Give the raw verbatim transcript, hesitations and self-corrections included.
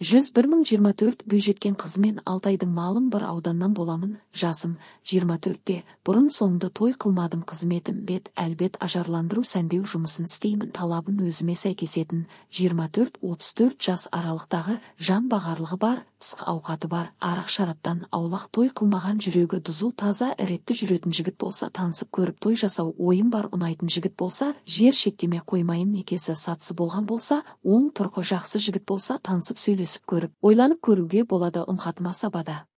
жүз бір мың жиырма төрт бойжеткен қызмен алты айдың малым бір ауданнан боламын. Жасым жиырма төртте. Бұрын соңды той қылмадым. Қызметім бет әлбет ажарландыру сәндеу жұмысын істеймін. Талабым өзіме сәйкесетін жиырма төрт отыз төрт жас аралықтағы, жан бағарлығы бар, пысық ауқаты бар, арақ шараптан аулақ, той қылмаған, жүрегі дұзу, таза, ретті жүретін жігіт болса, танысып көріп той жасау ойым бар. Ұнайтын жігіт болса, жер шектеме қоймайым. Некесі сатысы болған болса, оң тұрқы жақсы жігіт болса, танысып сөйлесіп көріп, ойланып көруге болады. Ұмхатыма сабада